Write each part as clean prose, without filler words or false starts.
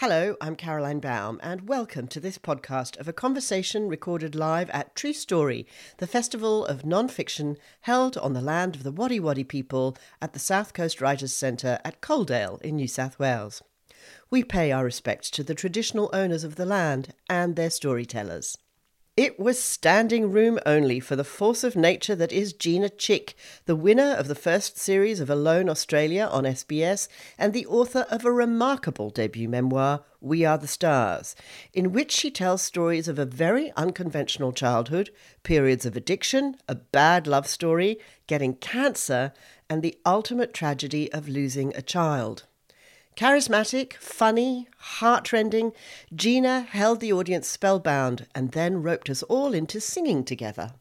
Hello, I'm Caroline Baum, and welcome to this podcast of a conversation recorded live at True Story, the festival of non-fiction held on the land of the Wadi Wadi people at the South Coast Writers' Centre at Coaldale in New South Wales. We pay our respects to the traditional owners of the land and their storytellers. It was standing room only for the force of nature that is Gina Chick, the winner of the first series of Alone Australia on SBS and the author of a remarkable debut memoir, We Are the Stars, in which she tells stories of a very unconventional childhood, periods of addiction, a bad love story, getting cancer, and the ultimate tragedy of losing a child. Charismatic, funny, heartrending, Gina held the audience spellbound and then roped us all into singing together.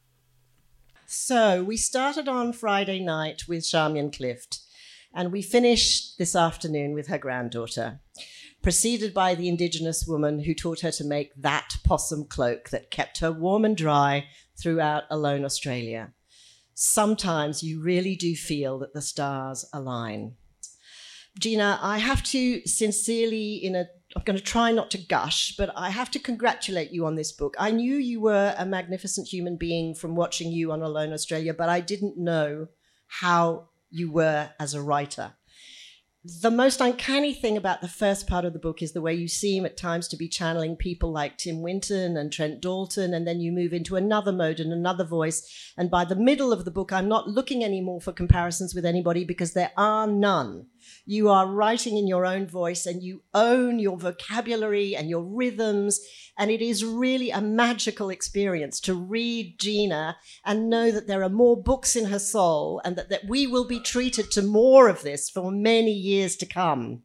So we started on Friday night with Charmian Clift, and we finished this afternoon with her granddaughter, preceded by the Indigenous woman who taught her to make that possum cloak that kept her warm and dry throughout Alone Australia. Sometimes you really do feel that the stars align. Gina, I have to sincerely, I'm going to try not to gush, but I have to congratulate you on this book. I knew you were a magnificent human being from watching you on Alone Australia, but I didn't know how you were as a writer. The most uncanny thing about the first part of the book is the way you seem at times to be channeling people like Tim Winton and Trent Dalton, and then you move into another mode and another voice. And by the middle of the book, I'm not looking anymore for comparisons with anybody because there are none. You are writing in your own voice and you own your vocabulary and your rhythms. And it is really a magical experience to read Gina and know that there are more books in her soul and that we will be treated to more of this for many years to come.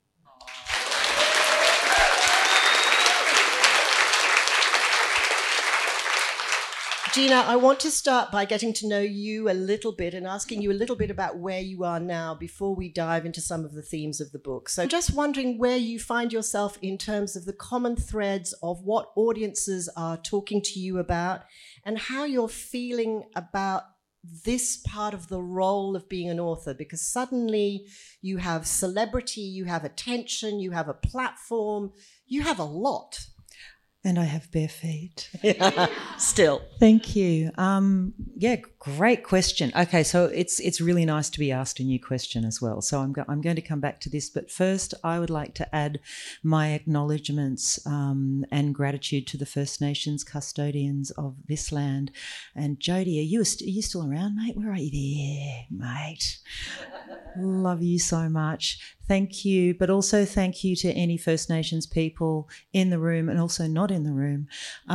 Gina, I want to start by getting to know you a little bit and asking you a little bit about where you are now before we dive into some of the themes of the book. So just wondering where you find yourself in terms of the common threads of what audiences are talking to you about and how you're feeling about this part of the role of being an author, because suddenly you have celebrity, you have attention, you have a platform, you have a lot. And I have bare feet. Still. Thank you. Yeah, great question. Okay, so it's really nice to be asked a new question as well. So I'm going to come back to this, but first I would like to add my acknowledgements and gratitude to the First Nations custodians of this land. And Jodie, are you still around, mate? Where are you? There, mate. Love you so much. Thank you, but also thank you to any First Nations people in the room and also not in the room.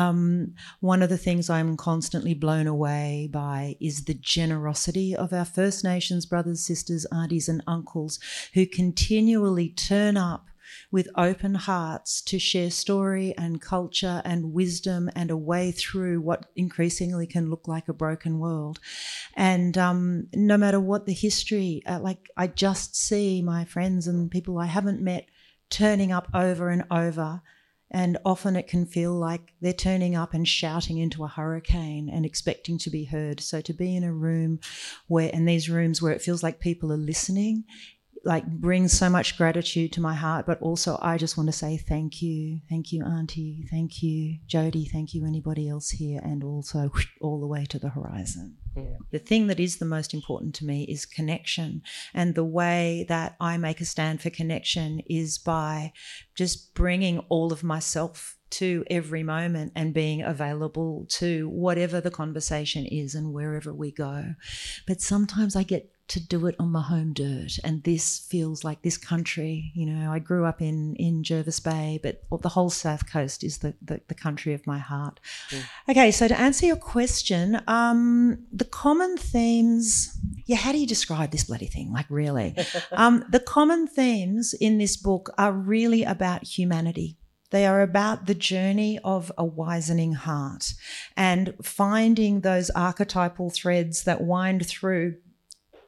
One of the things I'm constantly blown away by is the generosity of our First Nations brothers, sisters, aunties and uncles who continually turn up with open hearts to share story and culture and wisdom and a way through what increasingly can look like a broken world. And no matter what the history, I just see my friends and people I haven't met turning up over and over. And often it can feel like they're turning up and shouting into a hurricane and expecting to be heard. So to be in a room in these rooms where it feels like people are listening, brings so much gratitude to my heart. But also I just want to say thank you, Auntie, thank you, Jodie, thank you, anybody else here, and also all the way to the horizon. Yeah. The thing that is the most important to me is connection, and the way that I make a stand for connection is by just bringing all of myself to every moment and being available to whatever the conversation is and wherever we go. But sometimes I get to do it on my home dirt, and this feels like this country. You know, I grew up in Jervis Bay, but the whole South Coast is the country of my heart. Mm. Okay, so to answer your question, the common themes, how do you describe this bloody thing? Really? The common themes in this book are really about humanity. They are about the journey of a wisening heart and finding those archetypal threads that wind through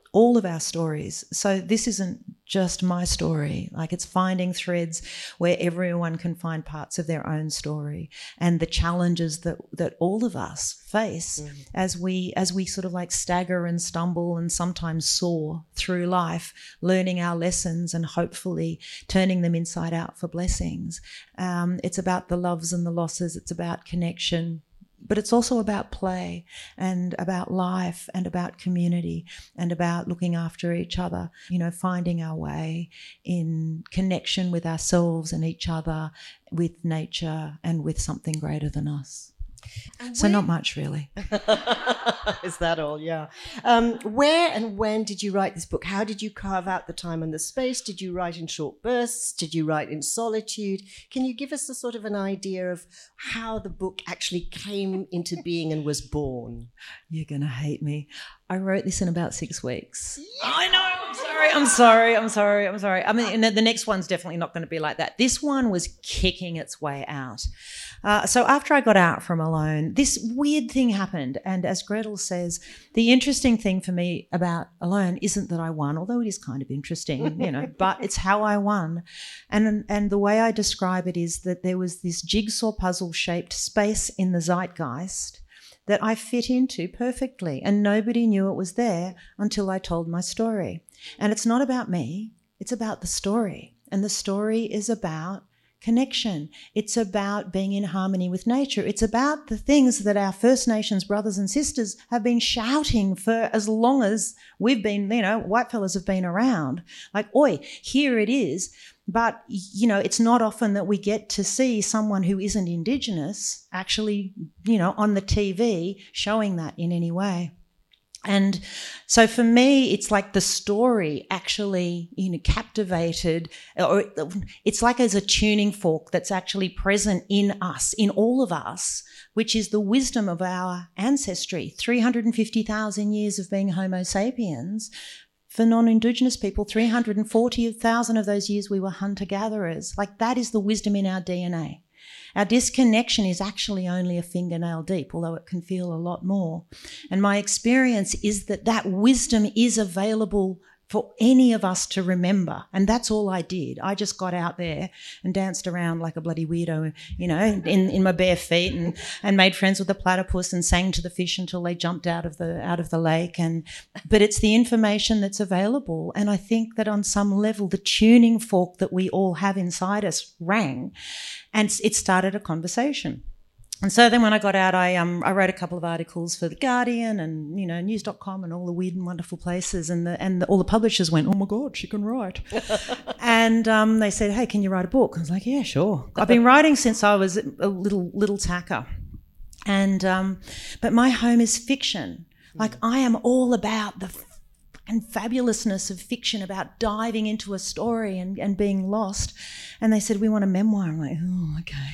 all of our stories. So this isn't just my story. Like, it's finding threads where everyone can find parts of their own story, and the challenges that all of us face as we sort of like stagger and stumble and sometimes soar through life, learning our lessons and hopefully turning them inside out for blessings. It's about the loves and the losses. It's about connection. But it's also about play and about life and about community and about looking after each other, you know, finding our way in connection with ourselves and each other, with nature and with something greater than us. So not much, really. Is that all? Yeah. Where and when did you write this book? How did you carve out the time and the space? Did you write in short bursts? Did you write in solitude? Can you give us a sort of an idea of how the book actually came into being and was born? You're going to hate me. I wrote this in about 6 weeks. Yeah. I know. I'm sorry. I mean, the next one's definitely not going to be like that. This one was kicking its way out. So after I got out from Alone, this weird thing happened. And as Gretel says, the interesting thing for me about Alone isn't that I won, although it is kind of interesting, you know, but it's how I won. And the way I describe it is that there was this jigsaw puzzle-shaped space in the zeitgeist that I fit into perfectly, and nobody knew it was there until I told my story. And it's not about me, it's about the story. And the story is about connection. It's about being in harmony with nature. It's about the things that our First Nations brothers and sisters have been shouting for as long as we've been, you know, whitefellas have been around. Like, oi, here it is. But, you know, it's not often that we get to see someone who isn't Indigenous actually, you know, on the TV showing that in any way. And so for me, it's like the story actually, you know, captivated, or it's like as a tuning fork that's actually present in us, in all of us, which is the wisdom of our ancestry, 350,000 years of being Homo sapiens. For non-Indigenous people, 340,000 of those years we were hunter-gatherers. Like, that is the wisdom in our DNA. Our disconnection is actually only a fingernail deep, although it can feel a lot more. And my experience is that that wisdom is available for any of us to remember. And that's all I did. I just got out there and danced around like a bloody weirdo, you know, in my bare feet, and made friends with the platypus and sang to the fish until they jumped out of the lake. But it's the information that's available. And I think that on some level, the tuning fork that we all have inside us rang, and it started a conversation. And so then when I got out, I wrote a couple of articles for The Guardian and, you know, news.com and all the weird and wonderful places. And all the publishers went, oh, my God, she can write. And they said, hey, can you write a book? I was like, yeah, sure. I've been writing since I was a little tacker. And but my home is fiction. Like, I am all about the fucking fabulousness of fiction, about diving into a story and being lost. And they said, we want a memoir. I'm like, oh, okay.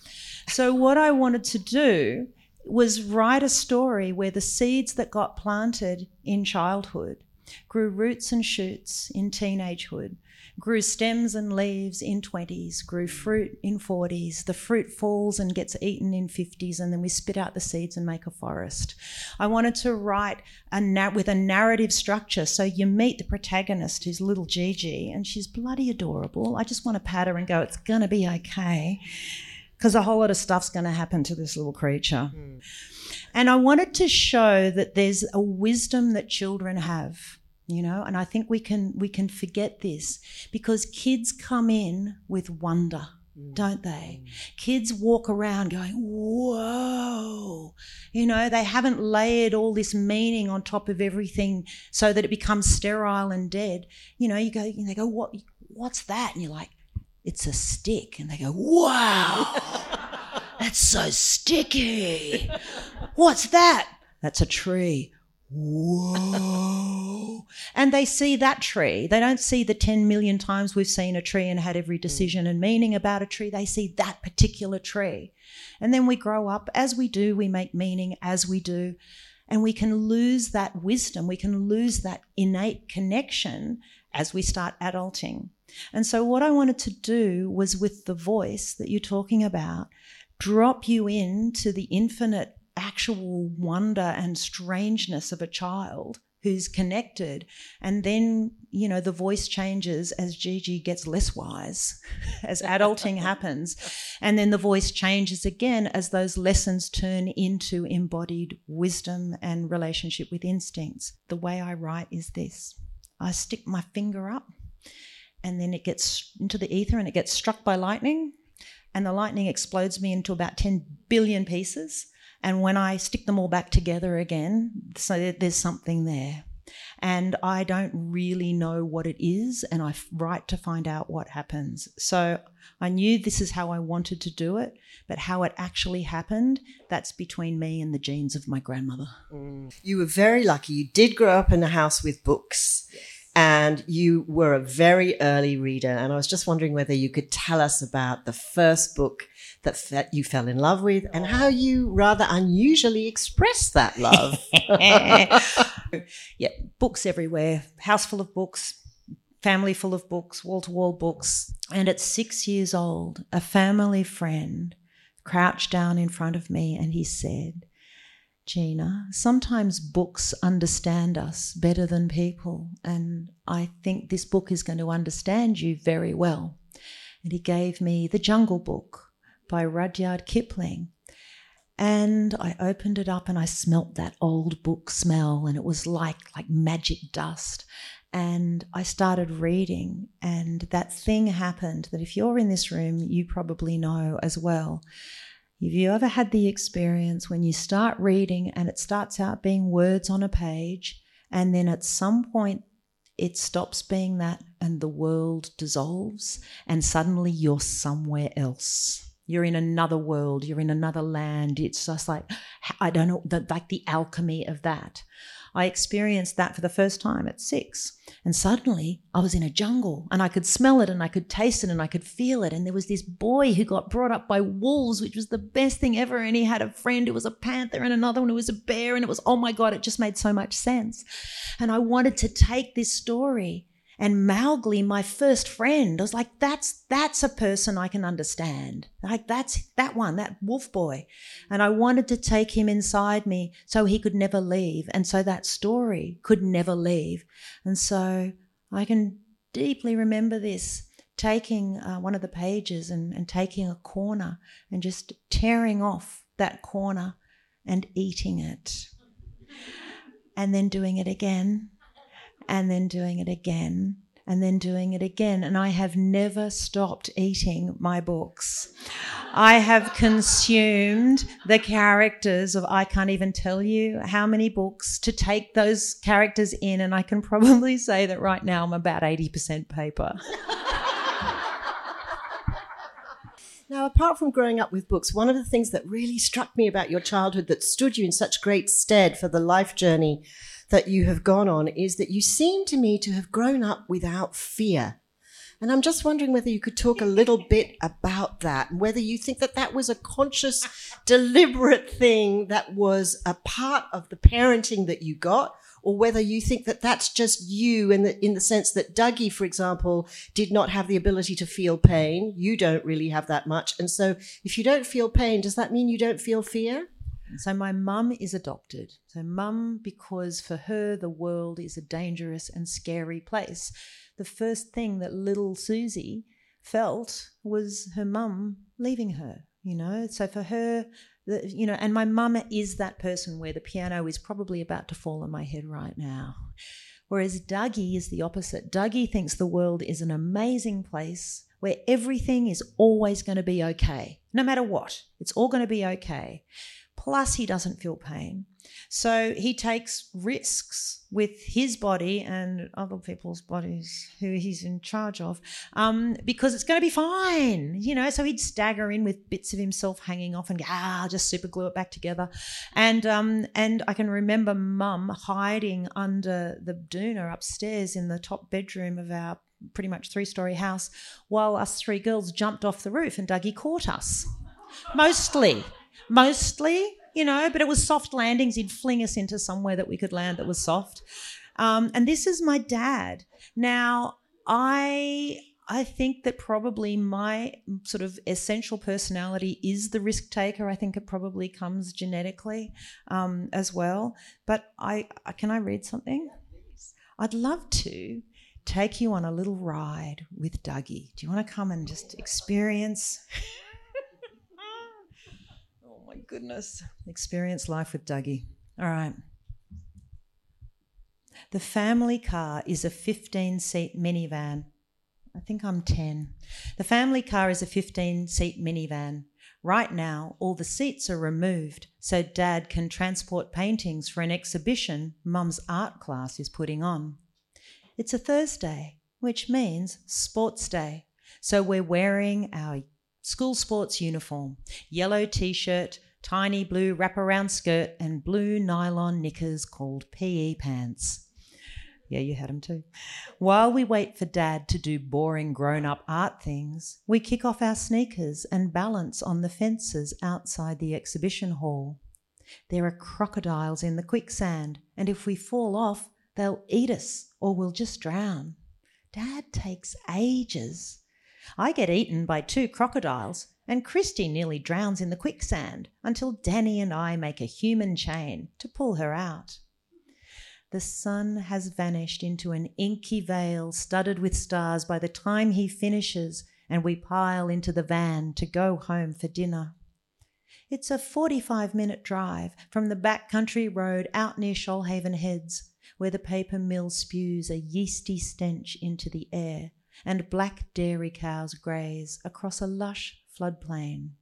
So what I wanted to do was write a story where the seeds that got planted in childhood grew roots and shoots in teenagehood, grew stems and leaves in 20s, grew fruit in 40s. The fruit falls and gets eaten in 50s, and then we spit out the seeds and make a forest. I wanted to write with a narrative structure. So you meet the protagonist, who's little Gigi, and she's bloody adorable. I just want to pat her and go, it's going to be okay. Because a whole lot of stuff's going to happen to this little creature. And I wanted to show that there's a wisdom that children have, you know, and I think we can forget this, because kids come in with wonder, don't they? Kids walk around going, whoa, you know, they haven't layered all this meaning on top of everything so that it becomes sterile and dead. You know, they go, what's that? And you're like, it's a stick. And they go, wow, that's so sticky. What's that? That's a tree. Whoa. And they see that tree. They don't see the 10 million times we've seen a tree and had every decision and meaning about a tree. They see that particular tree. And then we grow up. As we do, we make meaning as we do. And we can lose that wisdom. We can lose that innate connection as we start adulting. And so what I wanted to do was, with the voice that you're talking about, drop you into the infinite actual wonder and strangeness of a child who's connected. And then, you know, the voice changes as Gigi gets less wise, as adulting happens. And then the voice changes again as those lessons turn into embodied wisdom and relationship with instincts. The way I write is this. I stick my finger up and then it gets into the ether and it gets struck by lightning, and the lightning explodes me into about 10 billion pieces. And when I stick them all back together again, so there's something there. And I don't really know what it is, and I write to find out what happens. So I knew this is how I wanted to do it, but how it actually happened, that's between me and the genes of my grandmother. You were very lucky. You did grow up in a house with books. Yes. And you were a very early reader. And I was just wondering whether you could tell us about the first book that you fell in love with and how you rather unusually expressed that love. Yeah, books everywhere. House full of books, family full of books, wall-to-wall books. And at 6 years old, a family friend crouched down in front of me and he said, Gina, sometimes books understand us better than people, and I think this book is going to understand you very well. And he gave me The Jungle Book by Rudyard Kipling. And I opened it up and I smelt that old book smell, and it was like magic dust. And I started reading, and that thing happened that if you're in this room, you probably know as well. Have you ever had the experience when you start reading and it starts out being words on a page, and then at some point it stops being that and the world dissolves and suddenly you're somewhere else? You're in another world, you're in another land. It's just like, I don't know, like the alchemy of that. I experienced that for the first time at 6. And suddenly I was in a jungle and I could smell it and I could taste it and I could feel it. And there was this boy who got brought up by wolves, which was the best thing ever. And he had a friend who was a panther and another one who was a bear. And it was, oh my God, it just made so much sense. And I wanted to take this story. And Mowgli, my first friend, I was like, that's a person I can understand. Like that's that one, that wolf boy. And I wanted to take him inside me so he could never leave. And so that story could never leave. And so I can deeply remember this, taking one of the pages and taking a corner and just tearing off that corner and eating it. And then doing it again. And then doing it again, and then doing it again. And I have never stopped eating my books. I have consumed the characters of, I can't even tell you how many books to take those characters in, and I can probably say that right now I'm about 80% paper. Now, apart from growing up with books, one of the things that really struck me about your childhood that stood you in such great stead for the life journey that you have gone on is that you seem to me to have grown up without fear. And I'm just wondering whether you could talk a little bit about that, and whether you think that that was a conscious, deliberate thing that was a part of the parenting that you got, or whether you think that that's just you in the sense that Dougie, for example, did not have the ability to feel pain. You don't really have that much. And so if you don't feel pain, does that mean you don't feel fear? So my mum is adopted. So mum, because for her the world is a dangerous and scary place. The first thing that little Susie felt was her mum leaving her, you know. So for her, you know, and my mum is that person where the piano is probably about to fall on my head right now. Whereas Dougie is the opposite. Dougie thinks the world is an amazing place where everything is always going to be okay, no matter what. It's all going to be okay. Plus, he doesn't feel pain. So he takes risks with his body and other people's bodies who he's in charge of because it's going to be fine, you know. So he'd stagger in with bits of himself hanging off and go, I'll just super glue it back together. And I can remember Mum hiding under the doona upstairs in the top bedroom of our pretty much 3-story house while us 3 girls jumped off the roof and Dougie caught us. Mostly, you know, but it was soft landings. He'd fling us into somewhere that we could land that was soft. And this is my dad. Now, I I think that probably my sort of essential personality is the risk taker. I think it probably comes genetically as well. But can I read something? I'd love to take you on a little ride with Dougie. Do you want to come and just experience? Oh my goodness. Experience life with Dougie. All right. The family car is a 15-seat minivan. I think I'm 10. The family car is a 15-seat minivan. Right now, all the seats are removed so Dad can transport paintings for an exhibition Mum's art class is putting on. It's a Thursday, which means sports day. So we're wearing our school sports uniform, yellow T-shirt, tiny blue wraparound skirt and blue nylon knickers called PE pants. Yeah, you had them too. While we wait for Dad to do boring grown-up art things, we kick off our sneakers and balance on the fences outside the exhibition hall. There are crocodiles in the quicksand, and if we fall off, they'll eat us or we'll just drown. Dad takes ages. I get eaten by 2 crocodiles, and Christy nearly drowns in the quicksand until Danny and I make a human chain to pull her out. The sun has vanished into an inky veil studded with stars by the time he finishes and we pile into the van to go home for dinner. It's a 45-minute drive from the backcountry road out near Shoalhaven Heads, where the paper mill spews a yeasty stench into the air and black dairy cows graze across a lush floodplain.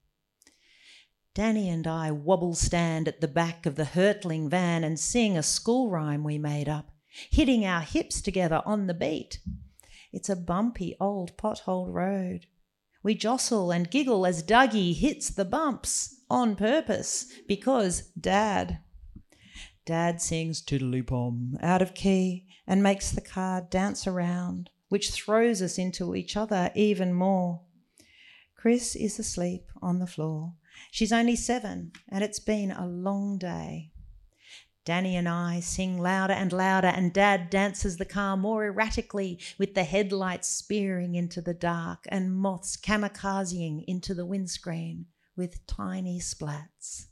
Danny and I wobble stand at the back of the hurtling van and sing a school rhyme we made up, hitting our hips together on the beat. It's a bumpy old potholed road. We jostle and giggle as Dougie hits the bumps on purpose because Dad sings tiddly-pom out of key and makes the car dance around, which throws us into each other even more. Chris is asleep on the floor. She's only 7 and it's been a long day. Danny and I sing louder and louder and Dad dances the car more erratically with the headlights spearing into the dark and moths kamikazing into the windscreen with tiny splats.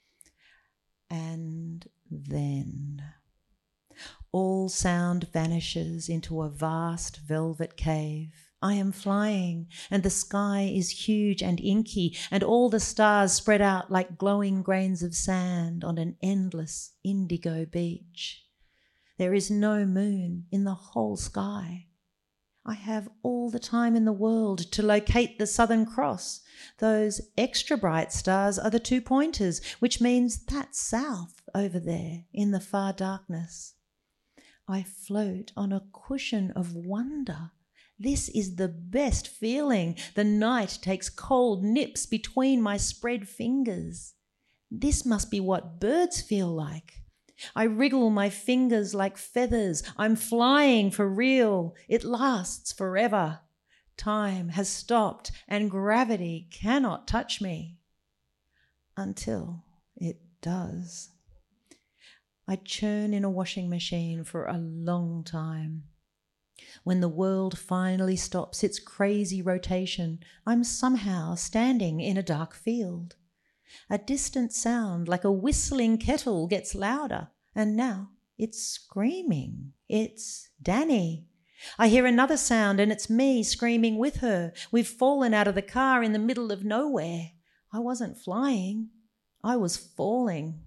And then all sound vanishes into a vast velvet cave. I am flying, and the sky is huge and inky, and all the stars spread out like glowing grains of sand on an endless indigo beach. There is no moon in the whole sky. I have all the time in the world to locate the Southern Cross. Those extra bright stars are the 2 pointers, which means that's south over there in the far darkness. I float on a cushion of wonder. This is the best feeling. The night takes cold nips between my spread fingers. This must be what birds feel like. I wriggle my fingers like feathers. I'm flying for real. It lasts forever. Time has stopped and gravity cannot touch me. Until it does. I churn in a washing machine for a long time. When the world finally stops its crazy rotation, I'm somehow standing in a dark field. A distant sound like a whistling kettle gets louder, and now it's screaming. It's Danny. I hear another sound, and it's me screaming with her. We've fallen out of the car in the middle of nowhere. I wasn't flying. I was falling.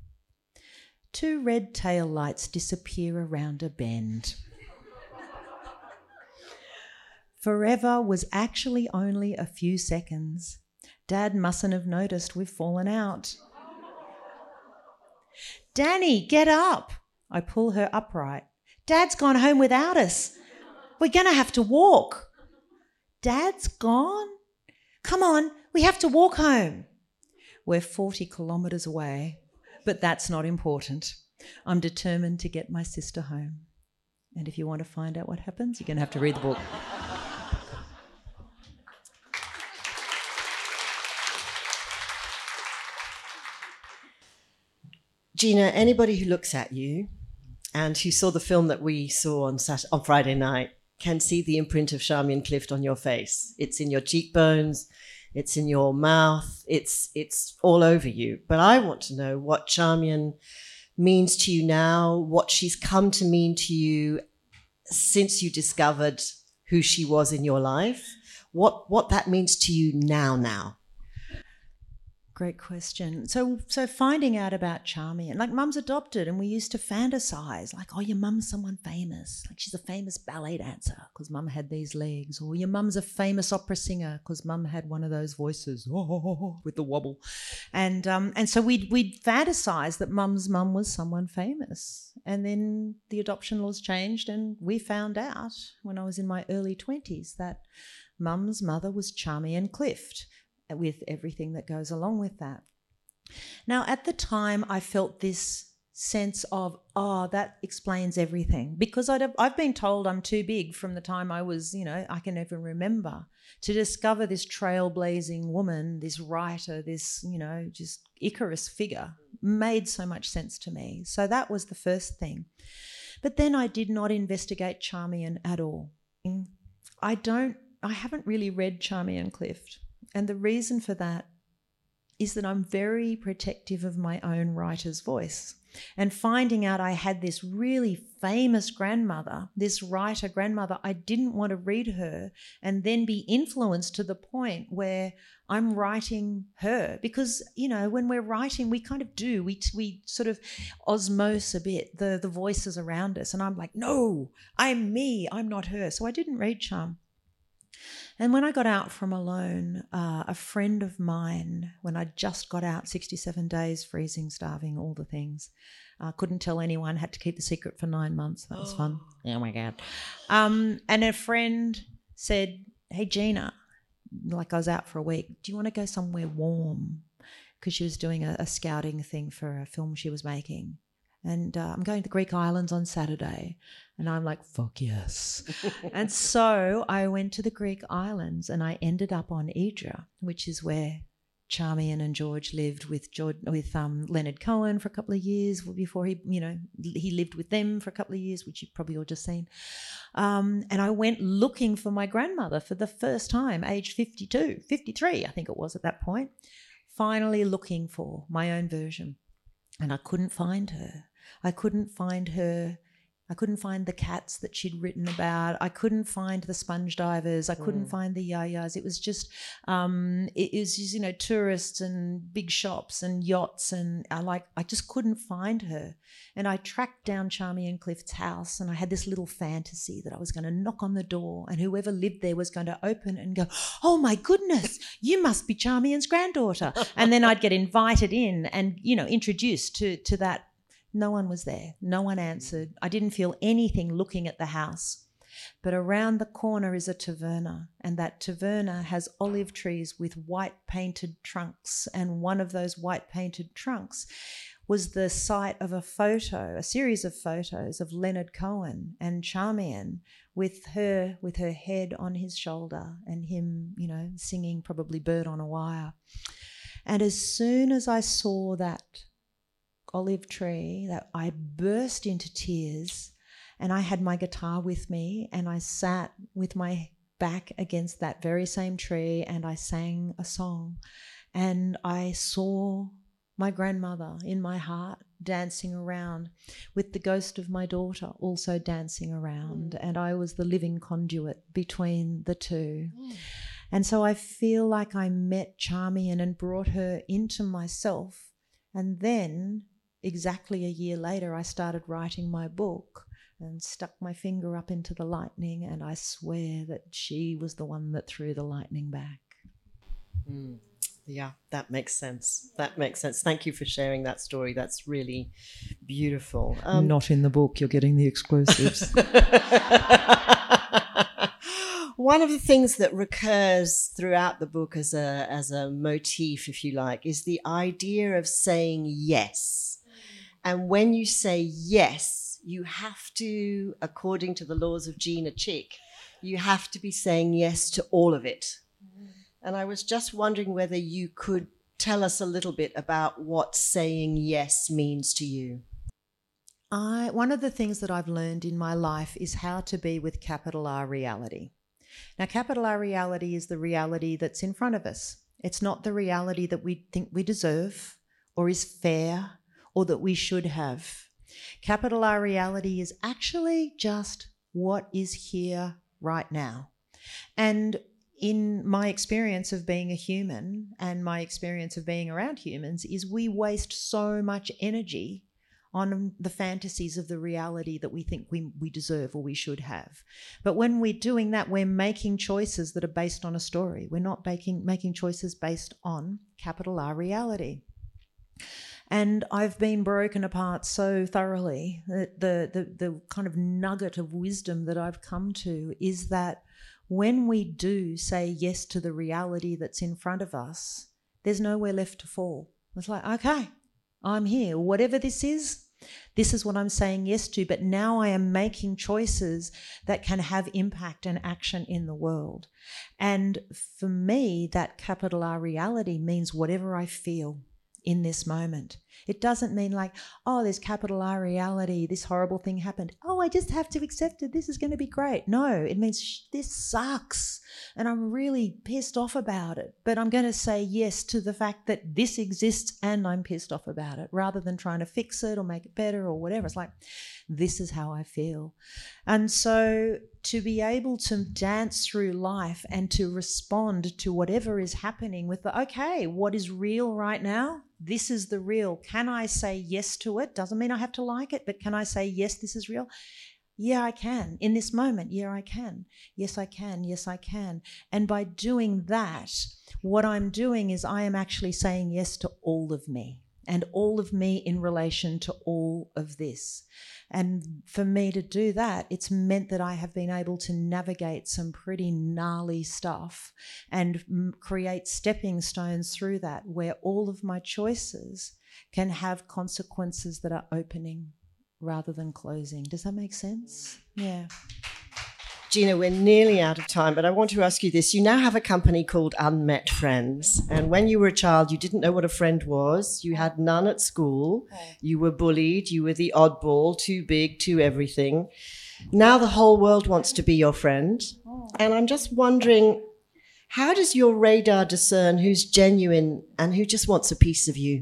2 red tail lights disappear around a bend. Forever was actually only a few seconds. Dad mustn't have noticed we've fallen out. Danny, get up. I pull her upright. Dad's gone home without us. We're going to have to walk. Dad's gone? Come on, we have to walk home. We're 40 kilometres away, but that's not important. I'm determined to get my sister home. And if you want to find out what happens, you're going to have to read the book. Gina, anybody who looks at you and who saw the film that we saw on Friday night can see the imprint of Charmian Clift on your face. It's in your cheekbones, it's in your mouth, it's all over you. But I want to know what Charmian means to you now, what she's come to mean to you since you discovered who she was in your life, what that means to you now. Great question. So finding out about Charmian, like Mum's adopted and we used to fantasize like, oh, your mum's someone famous. Like she's a famous ballet dancer because Mum had these legs. Or your mum's a famous opera singer because Mum had one of those voices with the wobble. And so we'd fantasize that Mum's mum was someone famous. And then the adoption laws changed and we found out when I was in my early 20s that Mum's mother was Charmian Clift, with everything that goes along with that. Now, at the time, I felt this sense of, oh, that explains everything, because I've been told I'm too big from the time I was, I can never remember, to discover this trailblazing woman, this writer, this, just Icarus figure made so much sense to me. So that was the first thing. But then I did not investigate Charmian at all. I haven't really read Charmian Clift. And the reason for that is that I'm very protective of my own writer's voice. And finding out I had this really famous grandmother, this writer grandmother, I didn't want to read her and then be influenced to the point where I'm writing her. Because, when we're writing, we kind of do. We sort of osmose a bit the voices around us. And I'm like, no, I'm me, I'm not her. So I didn't read Charm. And when I got out from Alone, a friend of mine, when I just got out, 67 days, freezing, starving, all the things, couldn't tell anyone, had to keep the secret for 9 months. That was fun. Oh, my God. And a friend said, hey, Gina, like I was out for a week, do you want to go somewhere warm? Because she was doing a scouting thing for a film she was making. And I'm going to the Greek islands on Saturday. And I'm like, fuck yes. And so I went to the Greek islands and I ended up on Idra, which is where Charmian and George lived with Leonard Cohen for a couple of years before he lived with them for a couple of years, which you've probably all just seen. And I went looking for my grandmother for the first time, age 53, I think it was at that point, finally looking for my own version. And I couldn't find her. I couldn't find the cats that she'd written about. I couldn't find the sponge divers. I couldn't find the yayas. It was just, tourists and big shops and yachts. And I just couldn't find her. And I tracked down Charmian Clift's house and I had this little fantasy that I was going to knock on the door and whoever lived there was going to open and go, oh my goodness, you must be Charmian's granddaughter. And then I'd get invited in and, introduced to that. No one was there. No one answered. I didn't feel anything looking at the house. But around the corner is a taverna, and that taverna has olive trees with white painted trunks, and one of those white painted trunks was the site of a series of photos of Leonard Cohen and Charmian with her head on his shoulder and him, singing probably Bird on a Wire. And as soon as I saw that olive tree, that I burst into tears, and I had my guitar with me and I sat with my back against that very same tree and I sang a song, and I saw my grandmother in my heart dancing around with the ghost of my daughter also dancing around, and I was the living conduit between the two. And so I feel like I met Charmian and brought her into myself, and then exactly a year later, I started writing my book and stuck my finger up into the lightning, and I swear that she was the one that threw the lightning back. Yeah, that makes sense. Thank you for sharing that story. That's really beautiful. Not in the book. You're getting the exclusives. One of the things that recurs throughout the book as a motif, if you like, is the idea of saying yes. And when you say yes, you have to, according to the laws of Gina Chick, you have to be saying yes to all of it. And I was just wondering whether you could tell us a little bit about what saying yes means to you. One of the things that I've learned in my life is how to be with capital R reality. Now, capital R reality is the reality that's in front of us. It's not the reality that we think we deserve or is fair or that we should have. Capital R reality is actually just what is here right now. And in my experience of being a human and my experience of being around humans is we waste so much energy on the fantasies of the reality that we think we deserve or we should have. But when we're doing that, we're making choices that are based on a story. We're not making choices based on capital R reality. And I've been broken apart so thoroughly that the kind of nugget of wisdom that I've come to is that when we do say yes to the reality that's in front of us, there's nowhere left to fall. It's like, okay, I'm here. Whatever this is what I'm saying yes to, but now I am making choices that can have impact and action in the world. And for me, that capital R reality means whatever I feel in this moment. It doesn't mean like, oh, there's capital R reality, this horrible thing happened. Oh, I just have to accept it. This is going to be great. No, it means this sucks and I'm really pissed off about it. But I'm going to say yes to the fact that this exists and I'm pissed off about it rather than trying to fix it or make it better or whatever. It's like, this is how I feel. And so to be able to dance through life and to respond to whatever is happening with the, okay, what is real right now? This is the real. Can I say yes to it? Doesn't mean I have to like it, but can I say, yes, this is real? Yeah, I can. In this moment, yeah, I can. Yes, I can. Yes, I can. And by doing that, what I'm doing is I am actually saying yes to all of me and all of me in relation to all of this. And for me to do that, it's meant that I have been able to navigate some pretty gnarly stuff and create stepping stones through that where all of my choices can have consequences that are opening rather than closing. Does that make sense? Yeah. Gina, we're nearly out of time, but I want to ask you this. You now have a company called Unmet Friends. And when you were a child, you didn't know what a friend was. You had none at school. You were bullied. You were the oddball, too big, too everything. Now the whole world wants to be your friend. And I'm just wondering, how does your radar discern who's genuine and who just wants a piece of you?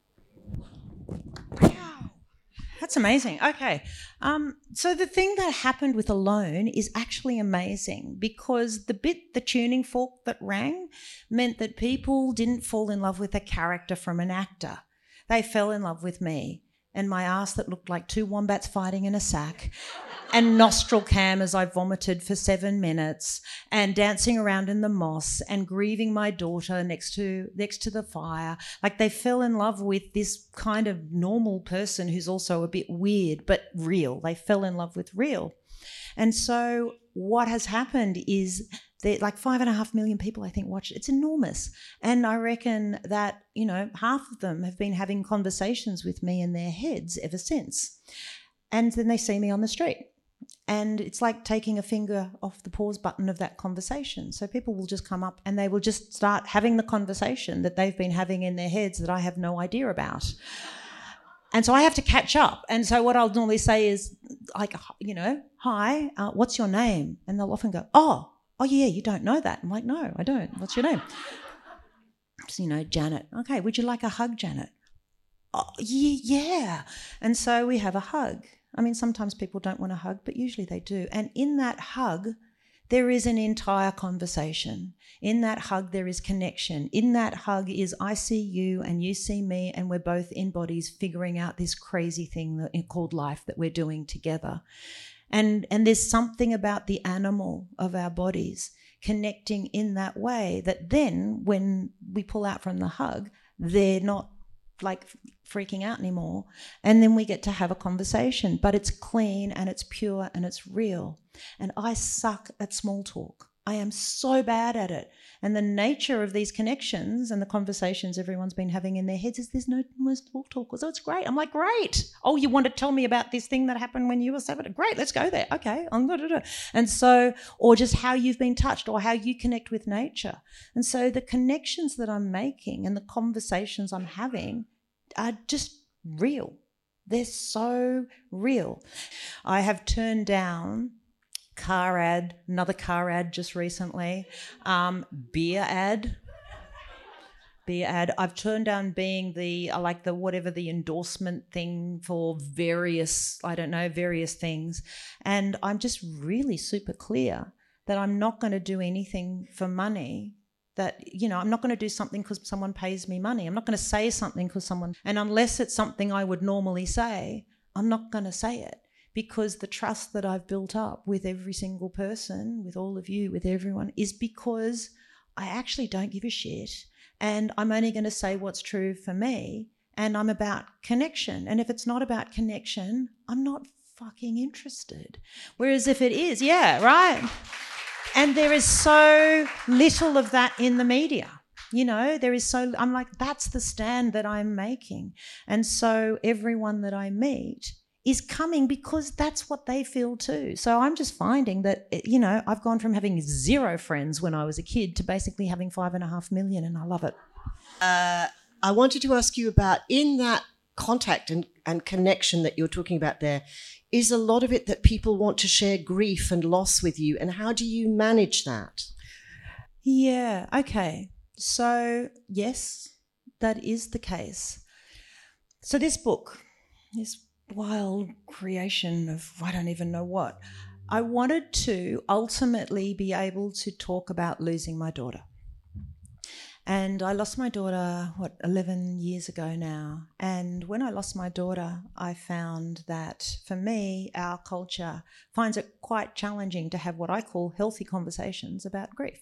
That's amazing. Okay. So the thing that happened with Alone is actually amazing because the tuning fork that rang meant that people didn't fall in love with a character from an actor. They fell in love with me and my ass that looked like two wombats fighting in a sack and nostril cam as I vomited for 7 minutes and dancing around in the moss and grieving my daughter next to the fire. Like they fell in love with this kind of normal person who's also a bit weird but real. They fell in love with real. And so what has happened is that like 5.5 million people, I think, watched it. It's enormous. And I reckon that, half of them have been having conversations with me in their heads ever since. And then they see me on the street. And it's like taking a finger off the pause button of that conversation. So people will just come up and they will just start having the conversation that they've been having in their heads that I have no idea about. And so I have to catch up. And so what I'll normally say is like, hi, what's your name? And they'll often go, oh yeah, you don't know that. I'm like, no, I don't. What's your name? So, Janet. Okay, would you like a hug, Janet? Oh, yeah. And so we have a hug. I mean, sometimes people don't want a hug, but usually they do. And in that hug, there is an entire conversation. In that hug, there is connection. In that hug is I see you and you see me and we're both in bodies figuring out this crazy thing called life that we're doing together. And there's something about the animal of our bodies connecting in that way that then when we pull out from the hug, they're not like freaking out anymore. And then we get to have a conversation, but it's clean and it's pure and it's real. And I suck at small talk. I am so bad at it. And the nature of these connections and the conversations everyone's been having in their heads is there's no small talk. So it's great. I'm like, great. Oh, you want to tell me about this thing that happened when you were 7? Great, let's go there. Okay, I'm going to do it. And so, or just how you've been touched or how you connect with nature. And so the connections that I'm making and the conversations I'm having are just real. They're so real. I have turned down another car ad just recently, beer ad. I've turned down being the endorsement thing for various things. And I'm just really super clear that I'm not going to do anything for money. That, I'm not going to do something because someone pays me money. I'm not going to say something and unless it's something I would normally say, I'm not going to say it, because the trust that I've built up with every single person, with all of you, with everyone, is because I actually don't give a shit. And I'm only going to say what's true for me, and I'm about connection. And if it's not about connection, I'm not fucking interested. Whereas if it is, yeah, right. And there is so little of that in the media. I'm like, that's the stand that I'm making. And so everyone that I meet is coming because that's what they feel too. So I'm just finding that, I've gone from having 0 friends when I was a kid to basically having 5.5 million, and I love it. I wanted to ask you about, in that contact and connection that you're talking about there, is a lot of it that people want to share grief and loss with you, and how do you manage that? Yeah, okay. So, yes, that is the case. So this book, this wild creation of I don't even know what, I wanted to ultimately be able to talk about losing my daughter. And I lost my daughter, 11 years ago now. And when I lost my daughter, I found that for me, our culture finds it quite challenging to have what I call healthy conversations about grief.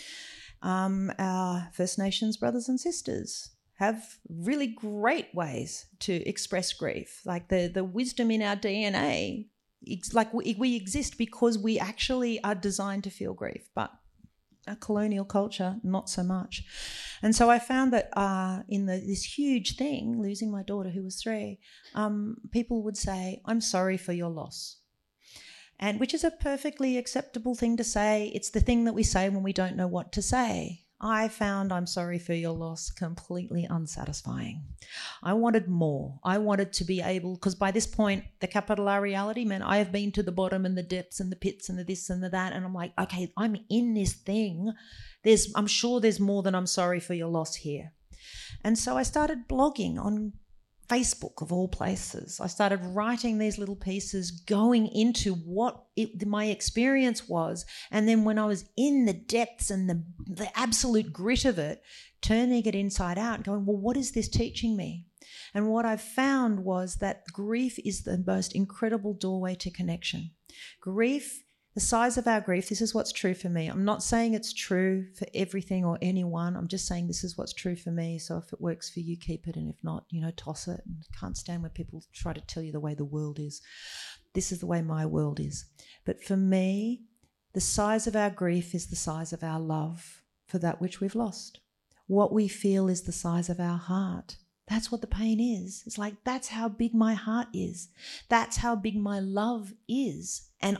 Our First Nations brothers and sisters have really great ways to express grief. Like the wisdom in our DNA, it's like we exist because we actually are designed to feel grief, but a colonial culture, not so much. And so I found that in this huge thing, losing my daughter who was 3, people would say, I'm sorry for your loss. And which is a perfectly acceptable thing to say. It's the thing that we say when we don't know what to say. I found I'm sorry for your loss completely unsatisfying. I wanted more. I wanted to be able, because by this point, the capital R reality meant I have been to the bottom and the depths and the pits and the this and the that. And I'm like, okay, I'm in this thing. I'm sure there's more than I'm sorry for your loss here. And so I started blogging on Facebook, of all places. I started writing these little pieces going into what my experience was. And then when I was in the depths and the absolute grit of it, turning it inside out and going, well, what is this teaching me? And what I found was that grief is the most incredible doorway to connection. Grief, the size of our grief, this is what's true for me. I'm not saying it's true for everything or anyone. I'm just saying this is what's true for me. So if it works for you, keep it. And if not, toss it. And can't stand when people try to tell you the way the world is. This is the way my world is. But for me, the size of our grief is the size of our love for that which we've lost. What we feel is the size of our heart. That's what the pain is. It's like, that's how big my heart is. That's how big my love is. And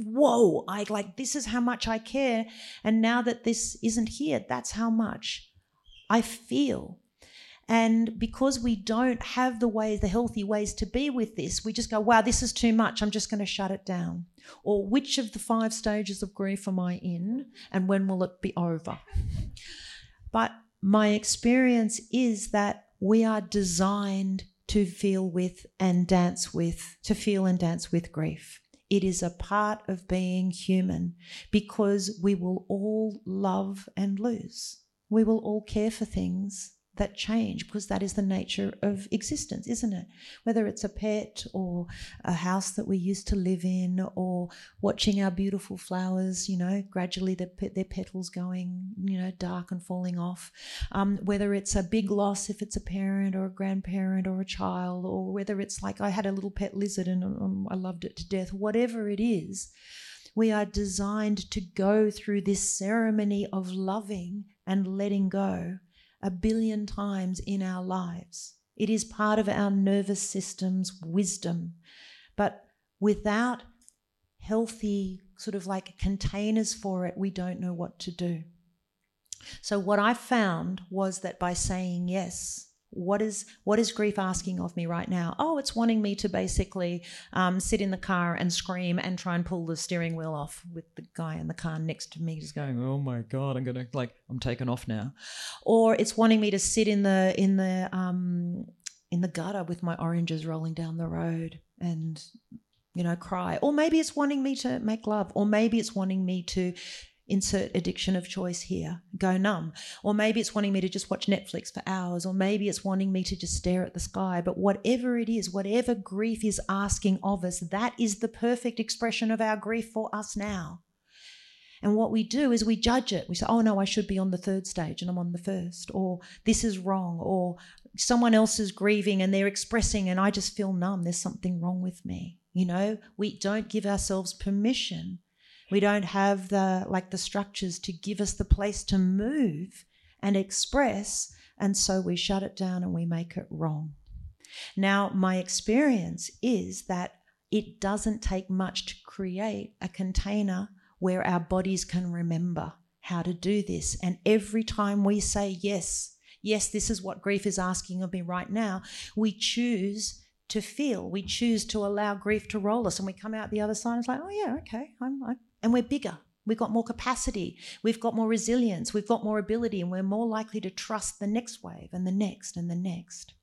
this is how much I care. And now that this isn't here, that's how much I feel. And because we don't have the healthy ways to be with this, we just go, wow, this is too much. I'm just going to shut it down. Or which of the 5 stages of grief am I in? And when will it be over? But my experience is that we are designed to feel and dance with grief. It is a part of being human because we will all love and lose. We will all care for things that change because that is the nature of existence, isn't it? Whether it's a pet or a house that we used to live in or watching our beautiful flowers, gradually their petals going, dark and falling off. Whether it's a big loss, if it's a parent or a grandparent or a child, or whether it's like I had a little pet lizard and I loved it to death, whatever it is, we are designed to go through this ceremony of loving and letting go 1 billion times in our lives. It is part of our nervous system's wisdom. But without healthy sort of like containers for it, we don't know what to do. So what I found was that by saying yes, What is grief asking of me right now? Oh, it's wanting me to basically sit in the car and scream and try and pull the steering wheel off with the guy in the car next to me just going, oh my God, I'm taken off now. Or it's wanting me to sit in the gutter with my oranges rolling down the road and, cry. Or maybe it's wanting me to make love. Or maybe it's wanting me to insert addiction of choice here, go numb. Or maybe it's wanting me to just watch Netflix for hours. Or maybe it's wanting me to just stare at the sky. But whatever it is, whatever grief is asking of us, that is the perfect expression of our grief for us now. And what we do is we judge it. We say, oh no, I should be on the third stage and I'm on the first. Or this is wrong. Or someone else is grieving and they're expressing and I just feel numb. There's something wrong with me. We don't give ourselves permission. We don't have the structures to give us the place to move and express, and so we shut it down and we make it wrong. Now, my experience is that it doesn't take much to create a container where our bodies can remember how to do this. And every time we say, yes, this is what grief is asking of me right now, we choose to feel, we choose to allow grief to roll us, and we come out the other side and it's like, oh yeah, okay, and we're bigger. We've got more capacity. We've got more resilience. We've got more ability, and we're more likely to trust the next wave and the next and the next.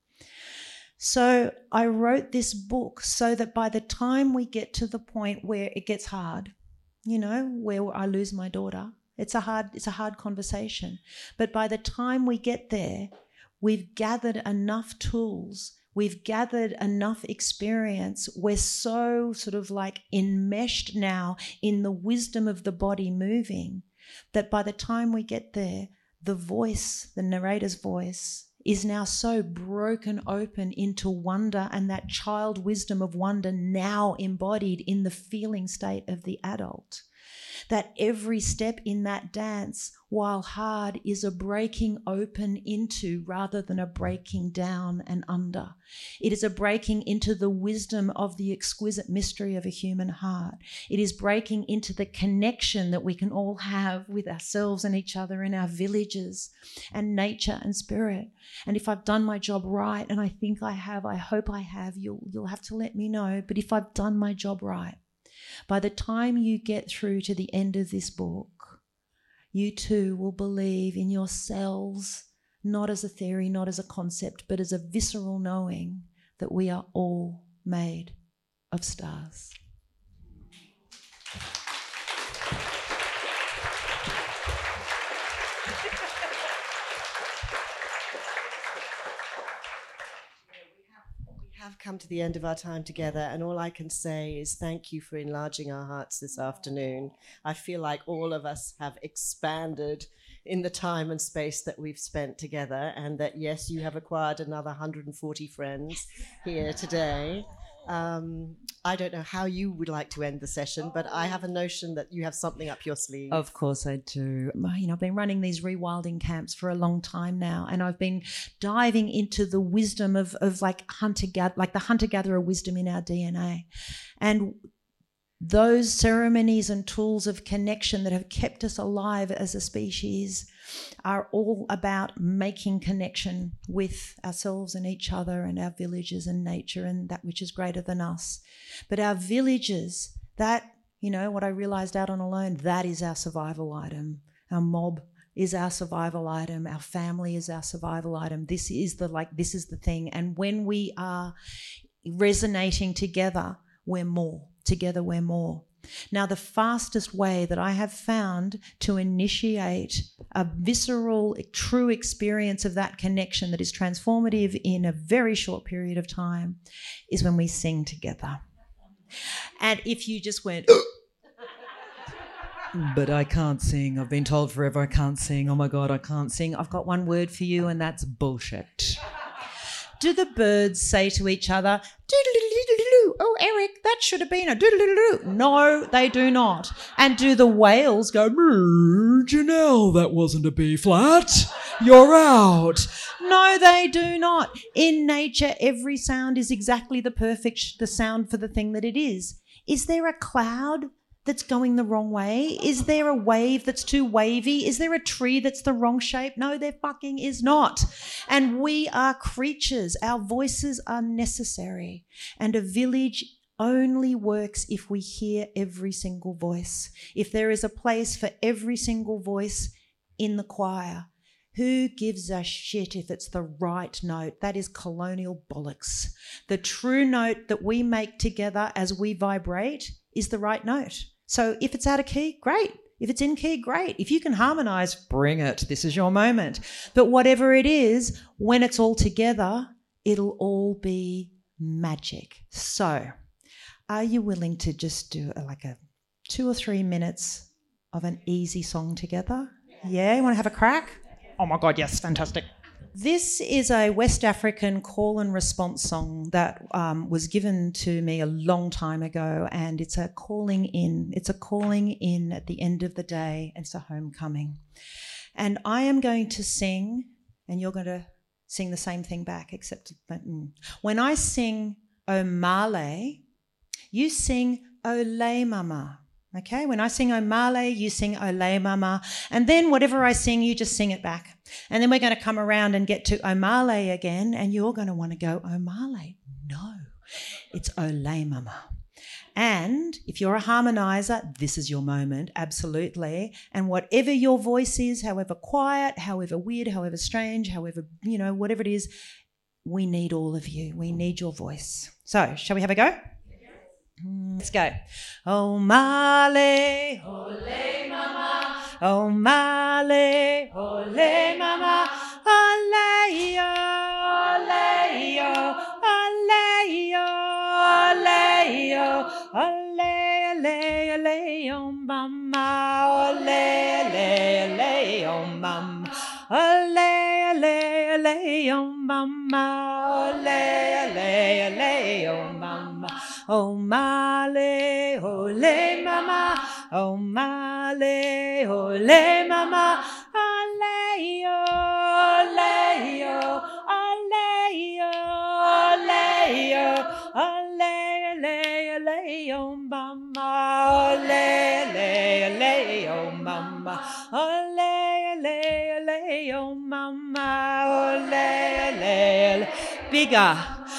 So I wrote this book so that by the time we get to the point where it gets hard, where I lose my daughter, it's a hard conversation. But by the time we get there, we've gathered enough tools. We've gathered enough experience. We're so sort of enmeshed now in the wisdom of the body moving that by the time we get there, the voice, the narrator's voice, is now so broken open into wonder, and that child wisdom of wonder now embodied in the feeling state of the adult. That every step in that dance, while hard, is a breaking open into rather than a breaking down and under. It is a breaking into the wisdom of the exquisite mystery of a human heart. It is breaking into the connection that we can all have with ourselves and each other in our villages and nature and spirit. And if I've done my job right, and I think I have, I hope I have, you'll have to let me know. But if I've done my job right, by the time you get through to the end of this book, you too will believe in yourselves, not as a theory, not as a concept, but as a visceral knowing that we are all made of stars. Have come to the end of our time together, and all I can say is thank you for enlarging our hearts this afternoon. I feel like all of us have expanded in the time and space that we've spent together, and that yes, you have acquired another 140 friends here today. I don't know how you would like to end the session, but I have a notion that you have something up your sleeve. Of course I do. I've been running these rewilding camps for a long time now, and I've been diving into the wisdom of the hunter-gatherer wisdom in our DNA. And those ceremonies and tools of connection that have kept us alive as a species are all about making connection with ourselves and each other and our villages and nature and that which is greater than us. But our villages, what I realised out on alone, that is our survival item. Our mob is our survival item. Our family is our survival item. This is the thing. And when we are resonating together, we're more. Together we're more. Now, the fastest way that I have found to initiate a visceral, true experience of that connection that is transformative in a very short period of time is when we sing together. And if you just went, but I can't sing, I've been told forever I can't sing, oh my God, I can't sing, I've got one word for you, and that's bullshit. Do the birds say to each other, doodle-doodle-doodle-doo, oh, Eric, that should have been a doodle-doodle-doo? No, they do not. And do the whales go, Janelle, that wasn't a B flat, you're out? No, they do not. In nature, every sound is exactly the sound for the thing that it is. Is there a cloud that's going the wrong way? Is there a wave that's too wavy? Is there a tree that's the wrong shape? No, there fucking is not. And we are creatures. Our voices are necessary. And a village only works if we hear every single voice. If there is a place for every single voice in the choir, who gives a shit if it's the right note? That is colonial bollocks. The true note that we make together as we vibrate is the right note. So if it's out of key, great. If it's in key, great. If you can harmonise, bring it. This is your moment. But whatever it is, when it's all together, it'll all be magic. So are you willing to just do like a 2 or 3 minutes of an easy song together? Yeah, you want to have a crack? Oh my God, yes, fantastic. This is a West African call and response song that was given to me a long time ago, and it's a calling in. It's a calling in at the end of the day. It's a homecoming. And I am going to sing, and you're going to sing the same thing back, except when I sing Omale, you sing Ole Mama. Okay, when I sing Omale, you sing Ole Mama. And then whatever I sing, you just sing it back. And then we're going to come around and get to Omale again, and you're going to want to go Omale. No, it's Ole Mama. And if you're a harmonizer, this is your moment, absolutely. And whatever your voice is, however quiet, however weird, however strange, however, whatever it is, we need all of you. We need your voice. So, shall we have a go? Let's go. Omale, ole mama, Omale, ole mama, ole yo, ole yo, ole yo, ole yo, ole, ole, ole, mama, ole, ole, ole, mama, ole, ole, ole, mama, ole, ole, ole, mama. Omale, ole mama, Omale, ole mama, ole yo, ole yo, ole yo, ole yo, ole, ole, ole, oh mama, ole, ole, ole, oh mama, ole, ole, ole, oh mama, ole, ole, ole, bigger.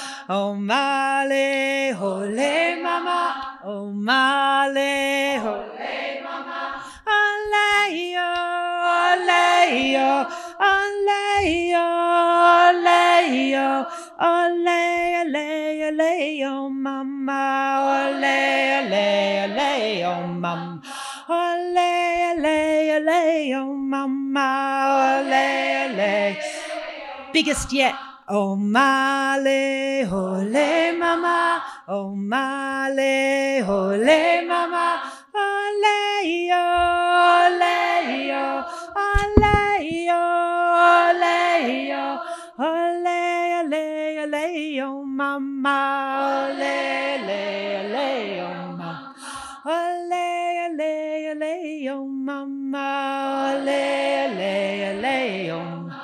Omale, ole mama, Omale, ole mama, ole yo, ole yo, ole yo, ole yo, ole, ole, ole, oh mama, ole, ole, ole, oh mama, ole, ole, ole, oh mama, ole, ole, biggest yet. Omale, ole mama, Omale, ole mama, ole yo, ole yo, ole yo, ole yo, ole, ole, ole, oh mama, ole, ole, ole, oh mama, ole, ole, ole, oh mama, ole, ole, ole, oh mama.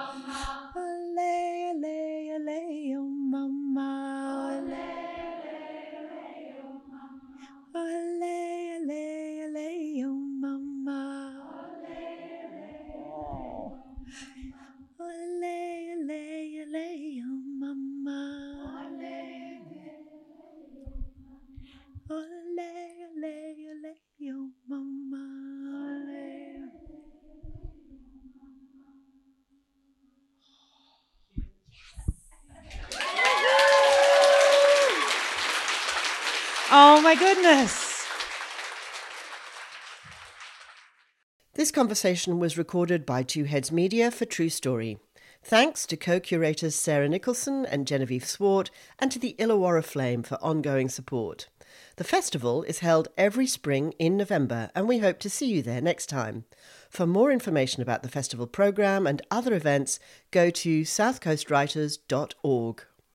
Oh my goodness. This conversation was recorded by Two Heads Media for True Story. Thanks to co-curators Sarah Nicholson and Genevieve Swart, and to the Illawarra Flame for ongoing support. The festival is held every spring in November, and we hope to see you there next time. For more information about the festival programme and other events, go to southcoastwriters.org.